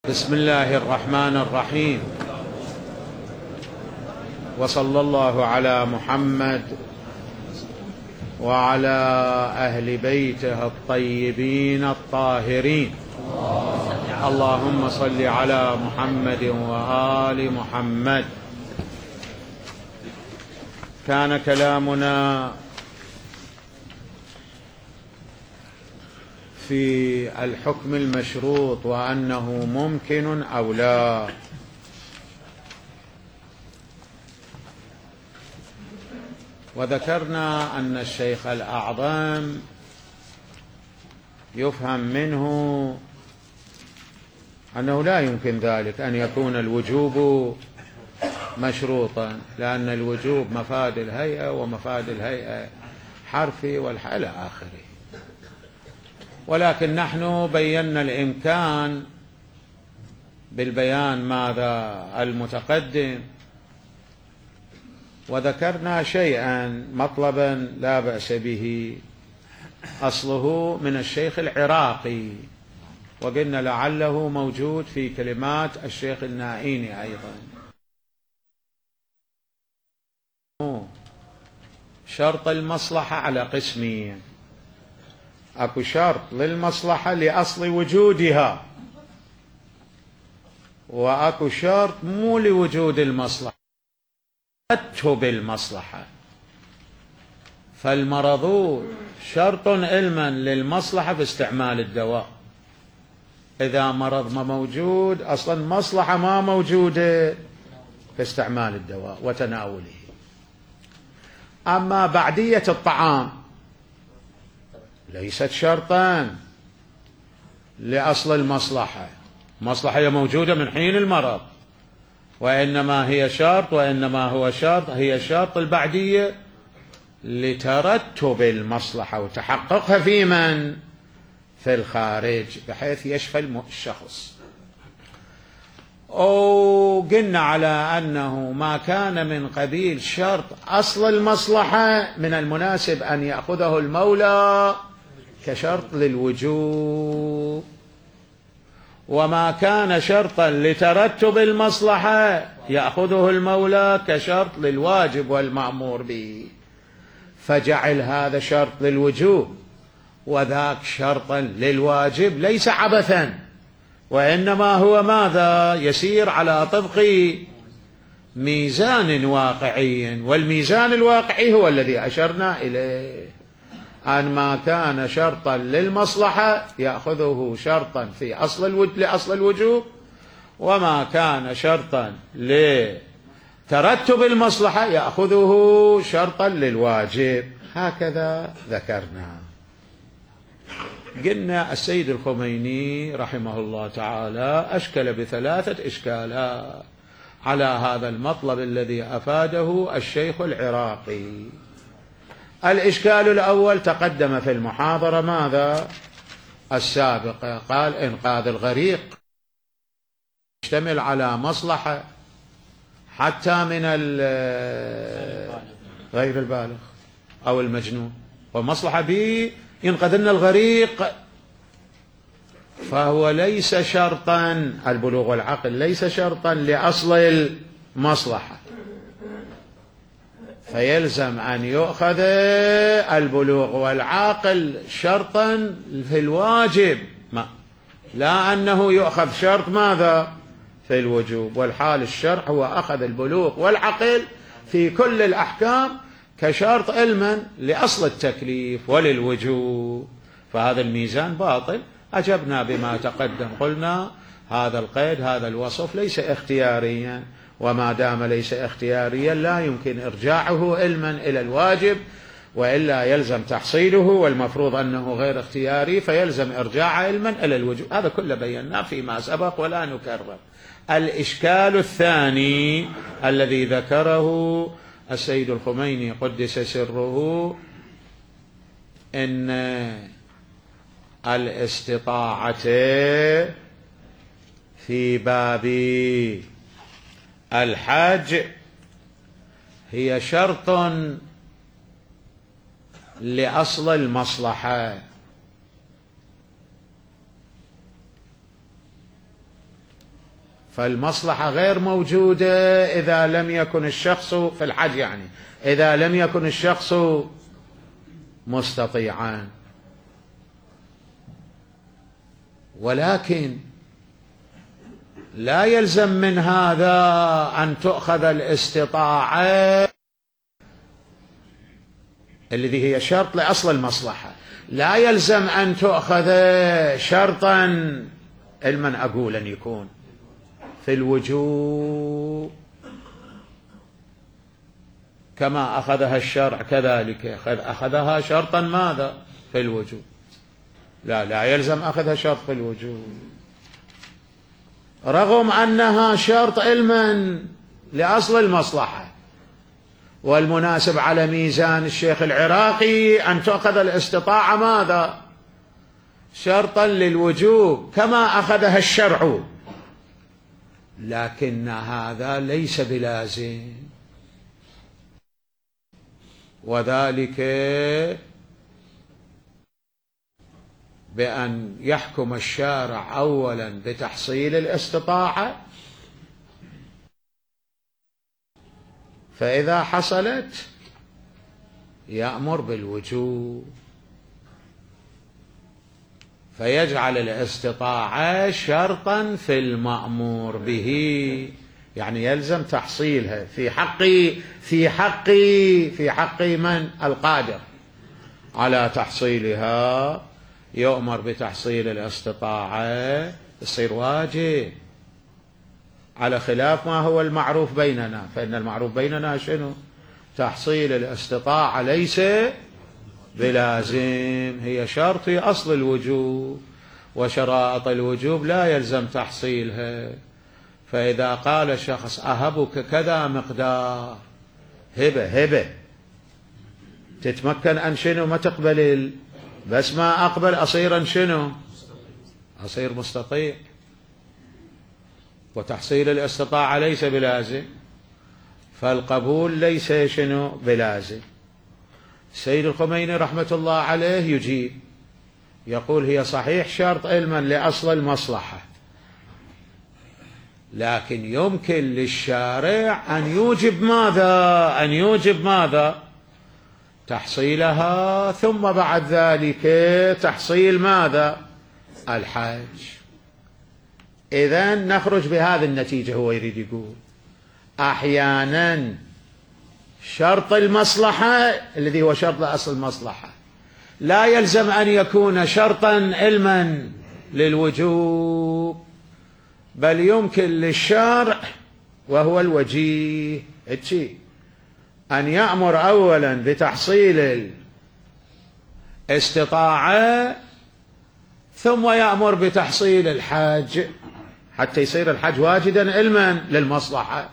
بسم الله الرحمن الرحيم، وصلى الله على محمد وعلى أهل بيته الطيبين الطاهرين. اللهم صل على محمد وآل محمد. كان كلامنا في الحكم المشروط وأنه ممكن أو لا. وذكرنا أن الشيخ الأعظم يفهم منه أنه لا يمكن ذلك أن يكون الوجوب مشروطا، لأن الوجوب مفاد الهيئة، ومفاد الهيئة حرفي والحال إلى آخره. ولكن نحن بينا الإمكان بالبيان ماذا المتقدم، وذكرنا شيئا مطلبا لا بأس به أصله من الشيخ العراقي، وقلنا لعله موجود في كلمات الشيخ النائيني أيضا. شرط المصلحة على قسمين: أكو شرط للمصلحة لأصل وجودها، وأكو شرط مو لوجود المصلحة، ترتب المصلحة. فالمرض شرط علما للمصلحة في استعمال الدواء. إذا مرض ما موجود أصلا مصلحة ما موجودة في استعمال الدواء وتناوله. أما بعدية الطعام ليست شرطا لأصل المصلحة، المصلحة هي موجودة من حين المرض، وإنما هي شرط، هي شرط البعدية لترتب المصلحة وتحققها في من؟ في الخارج، بحيث يشفى الشخص. وقلنا على أنه ما كان من قبيل شرط أصل المصلحة من المناسب أن يأخذه المولى كشرط للوجوب، وما كان شرطا لترتب المصلحة يأخذه المولى كشرط للواجب والمأمور به. فجعل هذا شرط للوجوب وذاك شرطا للواجب، ليس عبثا، وإنما هو ماذا؟ يسير على طبق ميزان واقعي، والميزان الواقعي هو الذي أشرنا إليه، أن ما كان شرطا للمصلحة يأخذه شرطا في لأصل الوجوب، وما كان شرطا لترتب المصلحة يأخذه شرطا للواجب. هكذا ذكرنا. قلنا السيد الخميني رحمه الله تعالى أشكل بثلاثة إشكالات على هذا المطلب الذي أفاده الشيخ العراقي. الإشكال الأول تقدم في المحاضرة ماذا؟ السابقة، قال إنقاذ الغريق يشتمل على مصلحة حتى من غير البالغ أو المجنون، ومصلحة به ينقذن الغريق، فهو ليس شرطا، البلوغ والعقل ليس شرطا لأصل المصلحة، فيلزم أن يؤخذ البلوغ والعقل شرطا في الواجب، لا أنه يؤخذ شرط ماذا؟ في الوجوب. والحال الشرع هو أخذ البلوغ والعقل في كل الأحكام كشرط علما لأصل التكليف وللوجوب، فهذا الميزان باطل. أجبنا بما تقدم، قلنا هذا القيد، هذا الوصف ليس اختياريا، وما دام ليس اختياريا لا يمكن إرجاعه علما إلى الواجب، وإلا يلزم تحصيله، والمفروض أنه غير اختياري فيلزم إرجاع علما إلى الوجوب. هذا كله بيناه فيما سبق ولا نكرر. الإشكال الثاني الذي ذكره السيد الخميني قدس سره، إن الاستطاعة في باب الحج هي شرط لأصل المصلحة، فالمصلحة غير موجودة إذا لم يكن الشخص في الحج، يعني إذا لم يكن الشخص مستطيعا. ولكن لا يلزم من هذا أن تؤخذ الاستطاعة الذي هي شرط لأصل المصلحة، لا يلزم أن تؤخذ شرطا علما أقول أن يكون في الوجوب كما أخذها الشرع، كذلك أخذها شرطا ماذا في الوجوب، لا يلزم أخذها شرط في الوجوب، رغم أنها شرط علما لأصل المصلحة. والمناسب على ميزان الشيخ العراقي أن تأخذ الاستطاعة ماذا شرطا للوجوب كما أخذها الشرع، لكن هذا ليس بلازم، وذلك بأن يحكم الشارع أولا بتحصيل الاستطاعة، فإذا حصلت يأمر بالوجوب، فيجعل الاستطاعة شرطا في المأمور به، يعني يلزم تحصيلها في حق من القادر على تحصيلها، يؤمر بتحصيل الاستطاعة، يصير واجب، على خلاف ما هو المعروف بيننا. فإن المعروف بيننا شنو؟ تحصيل الاستطاعة ليس بلازم، هي شرط في أصل الوجوب، وشرائط الوجوب لا يلزم تحصيلها. فإذا قال شخص أهبك كذا مقدار هبة تتمكن أن شنو ما تقبل، بس ما أقبل أصير شنو؟ أصير مستطيع، وتحصيل الاستطاعة ليس بلازم، فالقبول ليس شنو بلازم. السيد الخميني رحمة الله عليه يجيب، يقول هي صحيح شرط علما لأصل المصلحة، لكن يمكن للشارع أن يوجب ماذا تحصيلها، ثم بعد ذلك تحصيل ماذا الحج. إذن نخرج بهذه النتيجة. هو يريد يقول أحيانا شرط المصلحة الذي هو شرط لأصل المصلحة لا يلزم أن يكون شرطا علما للوجوب، بل يمكن للشارع وهو الوجيه أن يأمر أولا بتحصيل الاستطاعة ثم يأمر بتحصيل الحج، حتى يصير الحج واجدا علما للمصلحة.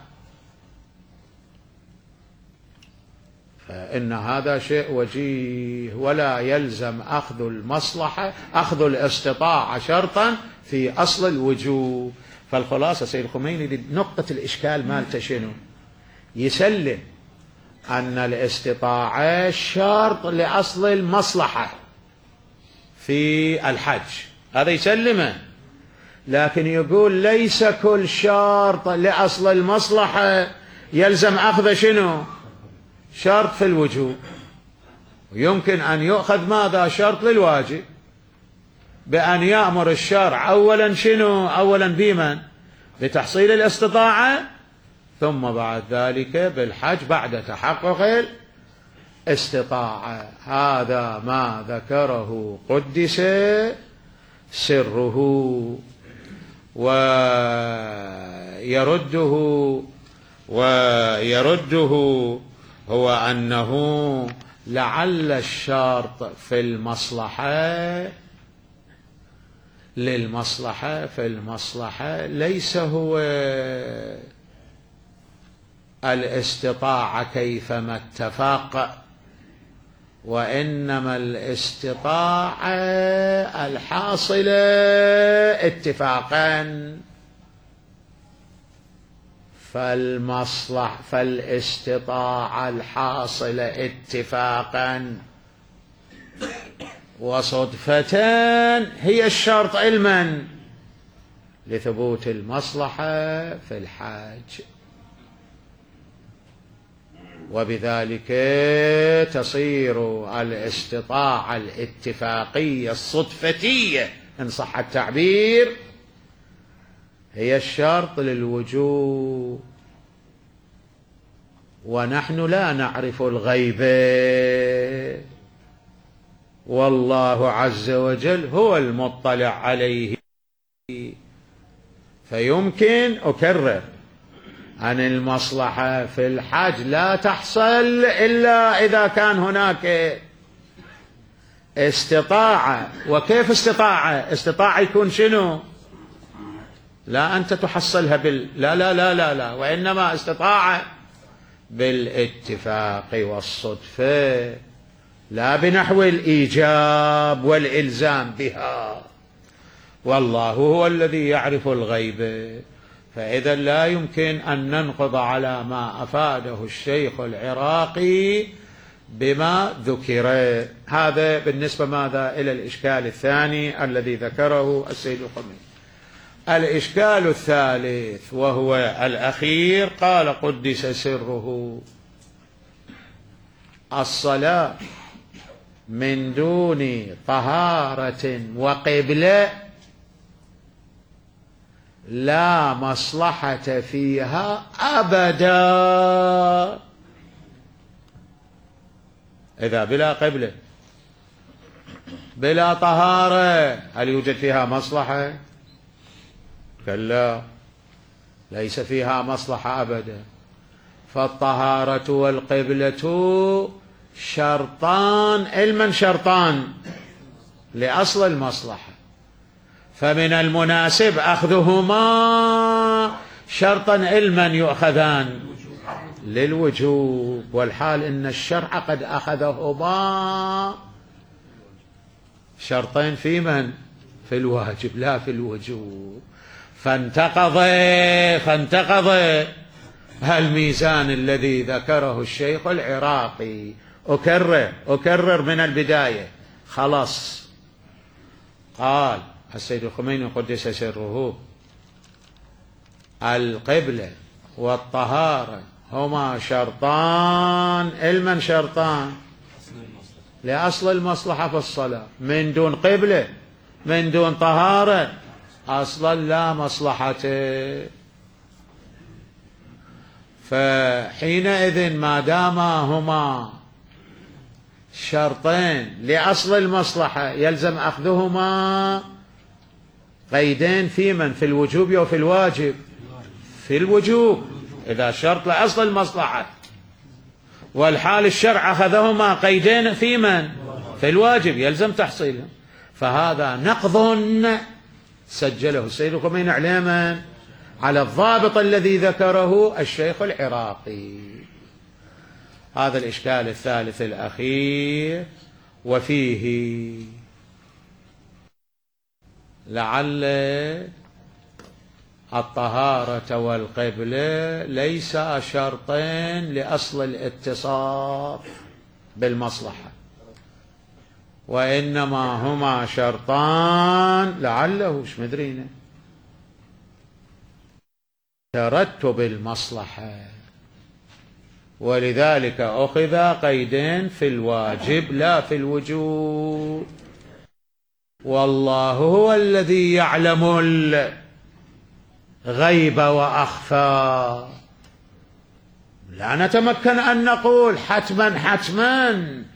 فإن هذا شيء وجيه، ولا يلزم أخذ الاستطاعة شرطا في أصل الوجوب. فالخلاصة سيد الخميني نقطة الإشكال مالته شنو؟ يسلم أن الاستطاعة شرط لأصل المصلحة في الحج، هذا يسلمه، لكن يقول ليس كل شرط لأصل المصلحة يلزم أخذ شنو؟ شرط في الوجوب. يمكن أن يؤخذ ماذا شرط للواجب، بأن يأمر الشرع أولا شنو؟ أولا بمن؟ بتحصيل الاستطاعة، ثم بعد ذلك بالحج بعد تحقق الاستطاعة. هذا ما ذكره قدس سره، ويرده هو أنه لعل الشرط في المصلحة ليس هو الاستطاعة كيفما اتفق، وإنما الاستطاعة الحاصلة اتفاقا. فالاستطاعة الحاصلة اتفاقا وصدفة هي الشرط علما لثبوت المصلحة في الحاج، وبذلك تصير الاستطاعة الاتفاقية الصدفتية إن صح التعبير هي الشرط للوجوب، ونحن لا نعرف الغيب، والله عز وجل هو المطلع عليه. فيمكن أكرر أن المصلحة في الحج لا تحصل إلا إذا كان هناك استطاعة. وكيف استطاعة يكون شنو؟ لا أنت تحصلها لا لا لا لا لا، وإنما استطاعة بالاتفاق والصدفة، لا بنحو الإيجاب والإلزام بها، والله هو الذي يعرف الغيب. فإذا لا يمكن أن ننقض على ما أفاده الشيخ العراقي بما ذكر. هذا بالنسبة ماذا إلى الإشكال الثاني الذي ذكره السيد الخميني. الإشكال الثالث وهو الأخير، قال قدس سره: الصلاة من دون طهارة وقبلة لا مصلحة فيها أبدا. إذا بلا قبلة بلا طهارة هل يوجد فيها مصلحة؟ كلا، ليس فيها مصلحة أبدا. فالطهارة والقبلة شرطان، علما شرطان لأصل المصلحة، فمن المناسب أخذهما شرطا علما يؤخذان للوجوب، والحال إن الشرع قد أخذهما شرطين في من؟ في الواجب لا في الوجوب. فانتقض الميزان الذي ذكره الشيخ العراقي. أكرر من البداية. خلاص، قال السيد الخميني قدس سره: القبلة والطهارة هما شرطان، علما شرطان لأصل المصلحة في الصلاة. من دون قبلة من دون طهارة أصلا لا مصلحة. فحينئذ ما دام هما شرطين لأصل المصلحة يلزم أخذهما قيدين في من؟ في الوجوب أو في الواجب؟ في الوجوب إذا شرط لأصل المصلحة، والحال الشرع أخذهما قيدين في من؟ في الواجب، يلزم تحصيلهم. فهذا نقض سجله السيد الخميني علما على الضابط الذي ذكره الشيخ العراقي. هذا الإشكال الثالث الأخير. وفيه لعل الطهارة والقبلة ليس شرطين لأصل الاتصاف بالمصلحة، وإنما هما شرطان لعله ايش مدرينا ترتب المصلحة، ولذلك أخذ قيدين في الواجب لا في الوجوب. والله هو الذي يعلم الغيب وأخفى. لا نتمكن أن نقول حتما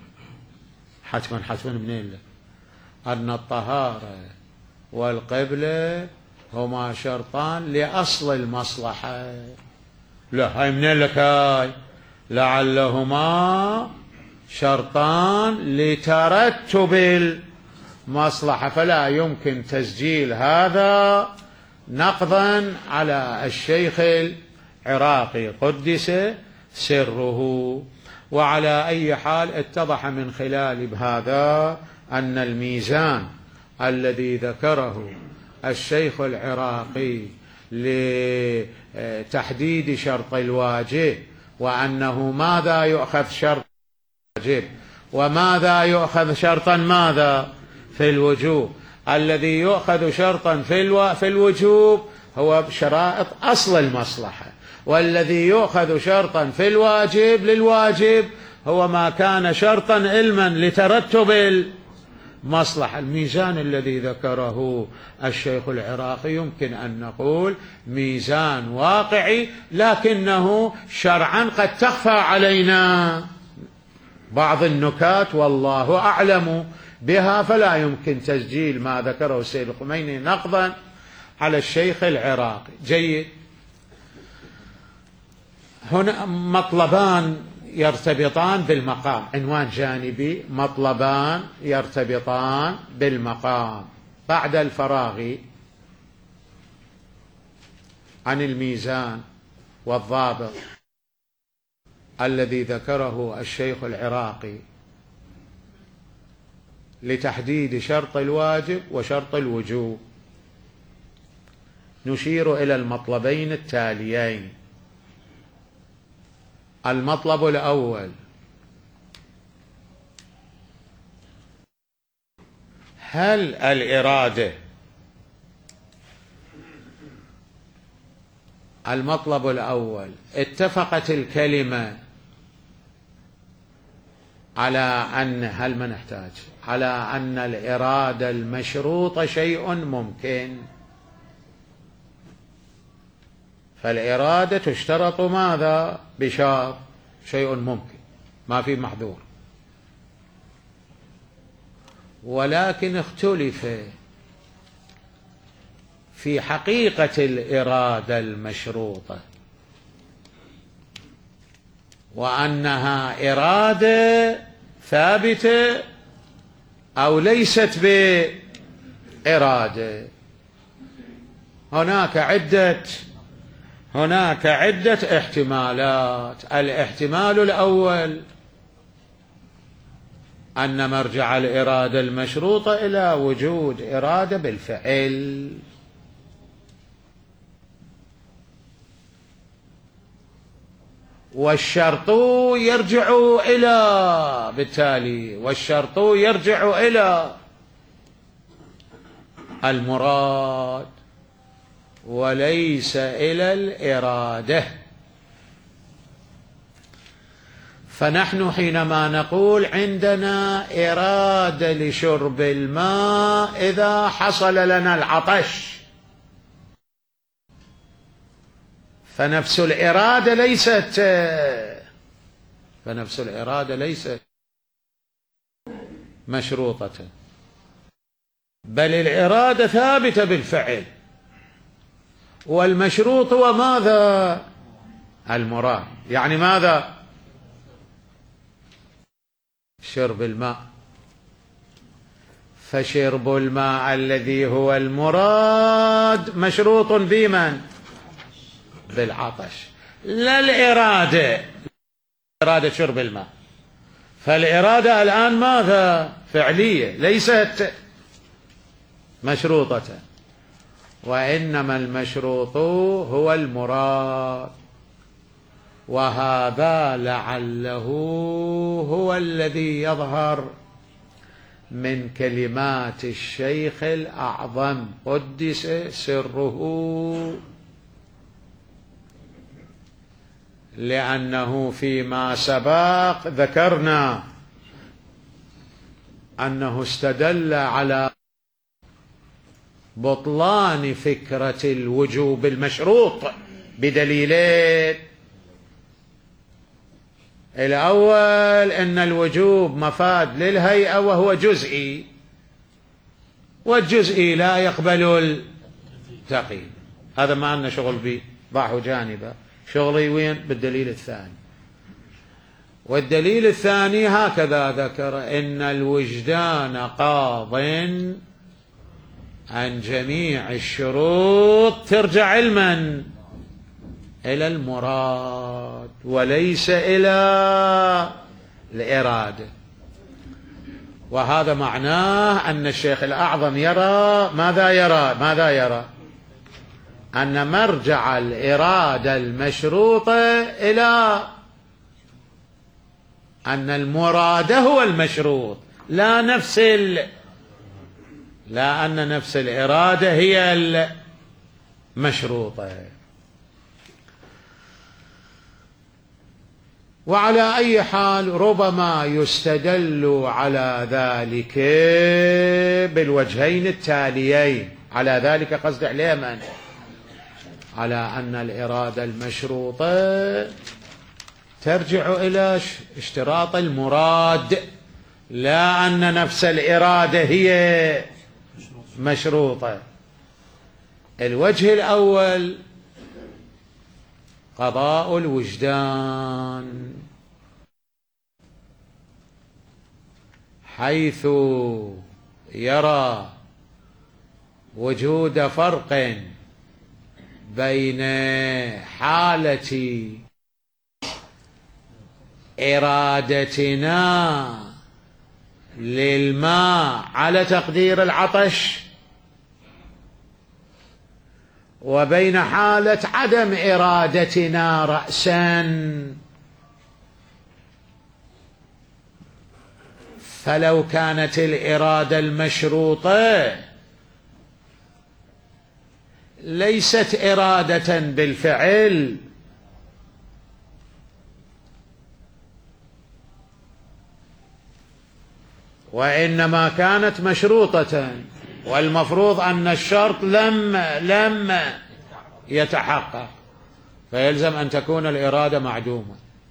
منين لك أن الطهارة والقبلة هما شرطان لأصل المصلحة. لا، هاي منين لك؟ هاي لعلهما شرطان لترتب المصلحة، فلا يمكن تسجيل هذا نقضا على الشيخ العراقي قدس سره. وعلى أي حال اتضح من خلال هذا أن الميزان الذي ذكره الشيخ العراقي لتحديد شرط الواجب، وأنه ماذا يؤخذ شرط الواجب وماذا يؤخذ شرطا ماذا في الوجوب، الذي يؤخذ شرطا في الوجوب هو شرائط أصل المصلحة، والذي يؤخذ شرطا في الواجب للواجب هو ما كان شرطا علما لترتب المصلحة. الميزان الذي ذكره الشيخ العراقي يمكن أن نقول ميزان واقعي، لكنه شرعا قد تخفى علينا بعض النكات والله أعلم بها، فلا يمكن تسجيل ما ذكره السيد الخميني نقضا على الشيخ العراقي. جيد. هنا مطلبان يرتبطان بالمقام، عنوان جانبي: مطلبان يرتبطان بالمقام. بعد الفراغ عن الميزان والضابط الذي ذكره الشيخ العراقي لتحديد شرط الواجب وشرط الوجوب، نشير إلى المطلبين التاليين. المطلب الأول: هل الإرادة المطلب الأول اتفقت الكلمة على أن الإرادة المشروطة شيء ممكن، فالإرادة تشترط ماذا؟ بشرط شيء ممكن ما في محظور. ولكن اختلف في حقيقة الإرادة المشروطة، وأنها إرادة ثابتة أو ليست بإرادة. هناك عدة احتمالات. الاحتمال الأول أن مرجع الإرادة المشروطة إلى وجود إرادة بالفعل، والشرط يرجع إلى المراد وليس إلى الإرادة. فنحن حينما نقول عندنا إرادة لشرب الماء إذا حصل لنا العطش، فنفس الإرادة ليست مشروطة، بل الإرادة ثابتة بالفعل، والمشروط هو ماذا؟ المراد. يعني ماذا؟ شرب الماء. فشرب الماء الذي هو المراد مشروط بمن؟ بالعطش، لا الإرادة. إرادة شرب الماء، فالإرادة الآن ماذا؟ فعلية ليست مشروطة، وإنما المشروط هو المراد. وهذا لعله هو الذي يظهر من كلمات الشيخ الأعظم قدس سره، لأنه فيما سبق ذكرنا أنه استدل على بطلان فكرة الوجوب المشروط بدليلين: الأول أن الوجوب مفاد للهيئة وهو جزئي، والجزئي لا يقبل التقييد. هذا ما عندنا شغل به، ضعه جانبا. شغلي وين؟ بالدليل الثاني. والدليل الثاني هكذا ذكر: إن الوجدان قاض عن جميع الشروط، ترجع علما إلى المراد وليس إلى الإرادة. وهذا معناه أن الشيخ الأعظم يرى ماذا يرى؟ أن مرجع الإرادة المشروطة إلى أن المراد هو المشروط، لا نفس لا أن نفس الإرادة هي المشروطة. وعلى أي حال ربما يستدل على ذلك بالوجهين التاليين. على ذلك قصد عليه من؟ على أن الإرادة المشروطة ترجع إلى اشتراط المراد، لا أن نفس الإرادة هي مشروطة. الوجه الأول قضاء الوجدان، حيث يرى وجود فرق بين حالة إرادتنا للماء على تقدير العطش وبين حالة عدم إرادتنا رأسا. فلو كانت الإرادة المشروطة ليست إرادة بالفعل، وإنما كانت مشروطة، والمفروض أن الشرط لم يتحقق، فيلزم أن تكون الإرادة معدومة،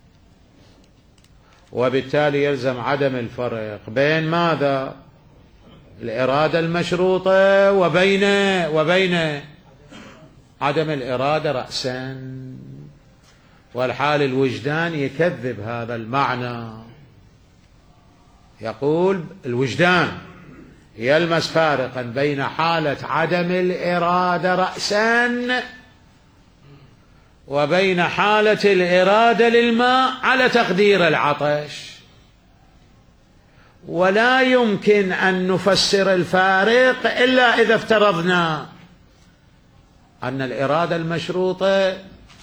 وبالتالي يلزم عدم الفرق بين ماذا؟ الإرادة المشروطة وبين عدم الإرادة رأسا. والحال الوجدان يكذب هذا المعنى، يقول الوجدان يلمس فارقا بين حالة عدم الإرادة رأسا وبين حالة الإرادة للماء على تقدير العطش، ولا يمكن أن نفسر الفارق إلا إذا افترضنا أن الإرادة المشروطة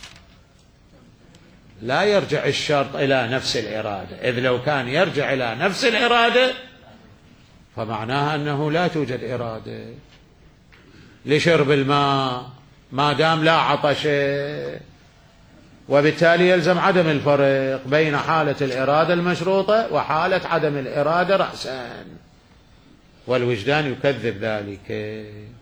لا يرجع الشرط إلى نفس الإرادة، إذ لو كان يرجع إلى نفس الإرادة فمعناها أنه لا توجد إرادة لشرب الماء ما دام لا عطش، وبالتالي يلزم عدم الفرق بين حالة الإرادة المشروطة وحالة عدم الإرادة رأسا، والوجدان يكذب ذلك.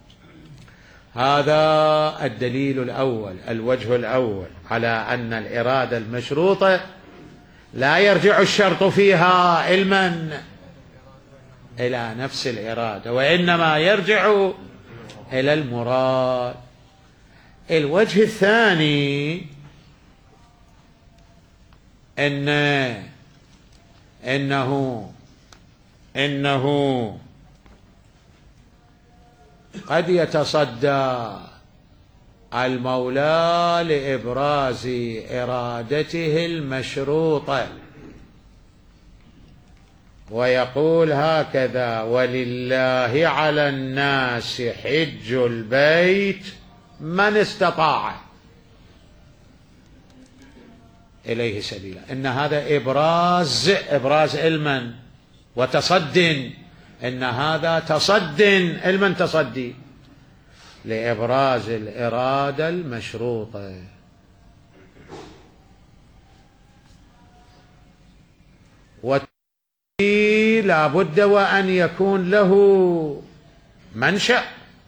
هذا الدليل الأول، الوجه الأول على أن الإرادة المشروطة لا يرجع الشرط فيها إلى نفس الإرادة، وإنما يرجع إلى المراد. الوجه الثاني إنه قد يتصدى المولى لإبراز إرادته المشروطة ويقول هكذا: ولله على الناس حج البيت من استطاع إليه سبيلا. إن هذا إبراز علما وتصد، إن هذا تصد علما تصدي لإبراز الإرادة المشروطة. لا بد وأن يكون له منشأ،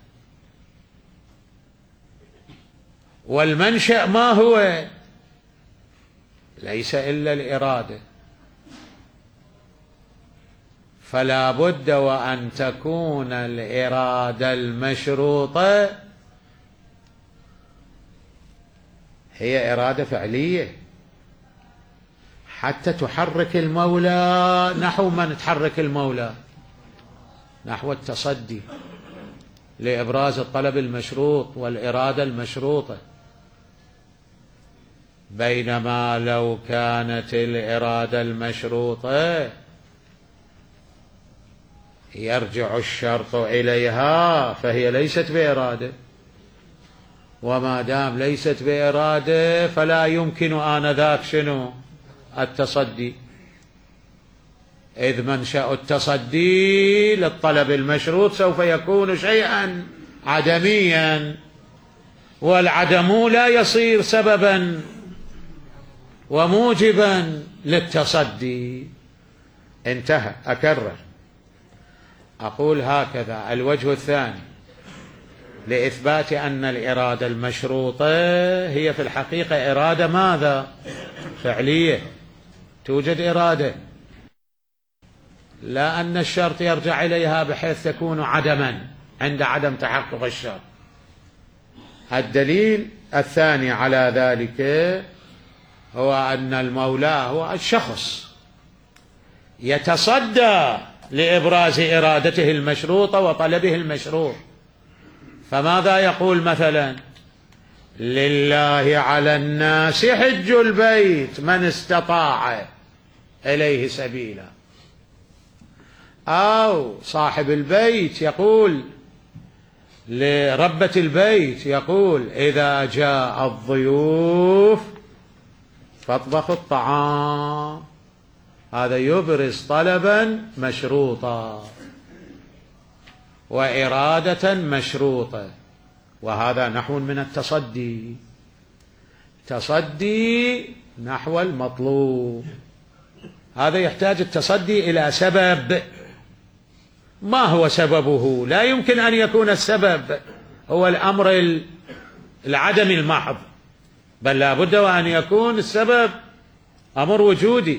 والمنشأ ما هو؟ ليس إلا الإرادة، فلا بد وأن تكون الإرادة المشروطة هي إرادة فعلية حتى تحرك المولى نحو من تحرك المولى، نحو التصدي لإبراز الطلب المشروط والإرادة المشروطة. بينما لو كانت الإرادة المشروطة يرجع الشرط إليها فهي ليست بإرادة، وما دام ليست بإرادة فلا يمكن آنذاك شنو؟ التصدي. إذ منشأ التصدي للطلب المشروط سوف يكون شيئا عدميا، والعدم لا يصير سببا وموجبا للتصدي. انتهى. أكرر أقول هكذا: الوجه الثاني لإثبات أن الإرادة المشروطة هي في الحقيقة إرادة ماذا؟ فعلية، توجد إرادة، لا أن الشرط يرجع إليها بحيث تكون عدما عند عدم تحقق الشرط. الدليل الثاني على ذلك هو أن المولى هو الشخص يتصدى لإبراز إرادته المشروطة وطلبه المشروط. فماذا يقول مثلا؟ لله على الناس حج البيت من استطاع إليه سبيلا. أو صاحب البيت يقول لربة البيت، يقول إذا جاء الضيوف فاطبخوا الطعام. هذا يبرز طلبا مشروطا وإرادة مشروطة، وهذا نحو من التصدي، تصدي نحو المطلوب. هذا يحتاج التصدي إلى سبب. ما هو سببه؟ لا يمكن أن يكون السبب هو الأمر العدم المحض، بل لا بد وأن يكون السبب أمر وجودي.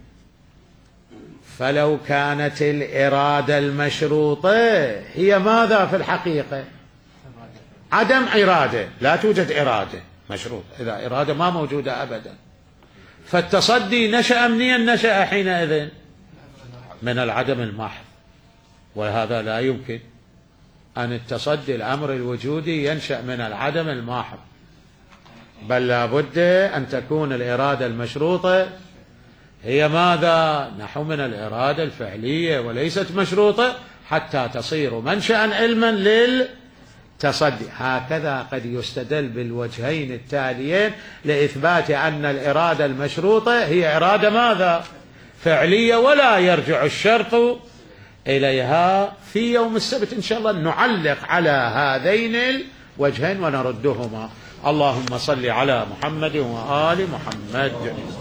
فلو كانت الإرادة المشروطة هي ماذا في الحقيقة؟ عدم إرادة، لا توجد إرادة مشروطة، إذا إرادة ما موجودة أبدا. فالتصدي نشأ منين؟ نشأ حينئذ من العدم المحض، وهذا لا يمكن أن التصدي الأمر الوجودي ينشأ من العدم المحض، بل لا بد أن تكون الإرادة المشروطة هي ماذا؟ نحو من الإرادة الفعلية وليست مشروطة، حتى تصير منشأ علما للتصدي. هكذا قد يستدل بالوجهين التاليين لإثبات أن الإرادة المشروطة هي إرادة ماذا؟ فعلية، ولا يرجع الشرط إليها. في يوم السبت إن شاء الله نعلق على هذين الوجهين ونردهما. اللهم صل على محمد وآل محمد.